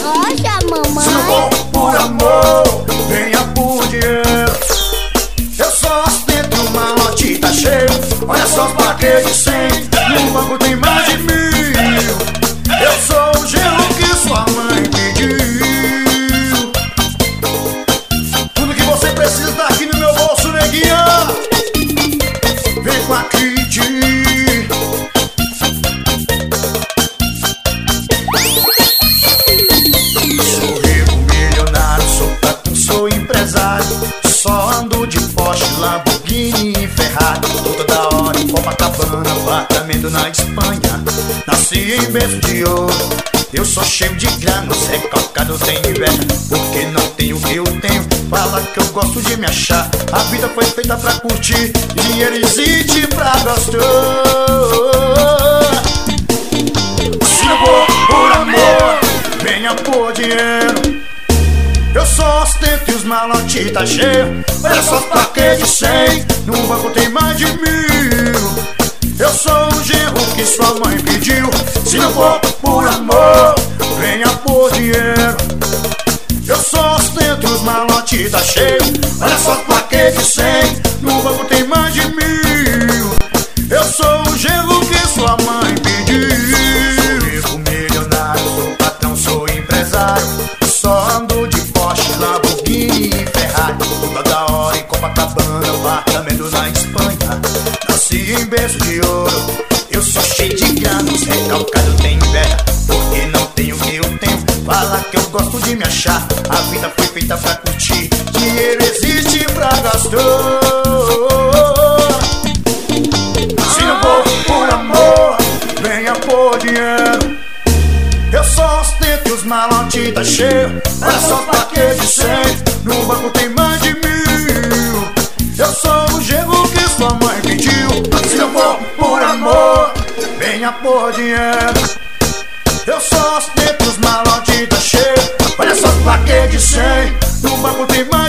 loja, mamãe. Se não for por amor, venha por dinheiro. Eu só ostento uma lote tá cheio. Olha só os plaquês de 100, no banco tem mais de 1000. Eu sou o genro que sua mãe pediu. Tudo que você precisa tá aqui no meu bolso, neguinha. Vem com a Kid. Sou rico, milionário, sou patrão, sou empresário. Só ando de Porsche, Lamborghini e Ferrari. Toda hora em Copacabana, apartamento na Espanha. Nasci em berço de ouro, eu sou cheio de grana. Os recalcados têm inveja, porque não tenho o que eu tenho. Fala que eu gosto de me achar, a vida foi feita pra curtir. Dinheiro existe pra gostar. Se não for por amor, venha por dinheiro. Eu só ostento e os malotes tá cheio. Olha só os plaquês de 100, no banco tem mais de 1000. Eu sou o genro que sua mãe pediu. Se não for por amor, venha por dinheiro. Eu só ostento e os malotes tá cheio. Olha só os plaquês de 100, no banco tem mais de 1000. Eu sou o genro que sua mãe pediu. Sou rico, milionário, sou patrão, sou empresário. Só ando de Porsche, Lamborghini e Ferrari. Toda hora em Copacabana, apartamento na Espanha. Nasci em berço de ouro, eu sou cheio de grana. Os recalcados têm inveja, porque não tenho o que eu tenho. Fala que eu gosto de me achar, a vida foi feita pra curtir. Dinheiro existe pra gastar. Se não for por amor, venha por dinheiro. Eu só ostento e os malotes tá cheio. Olha só os plaquês de 100, no banco tem mais de 1000. Eu sou o genro que sua mãe pediu. Se não for por amor, venha por dinheiro. Eu só ostento e os malotes tá cheio. Olha só os plaquês de 100, no banco tem mais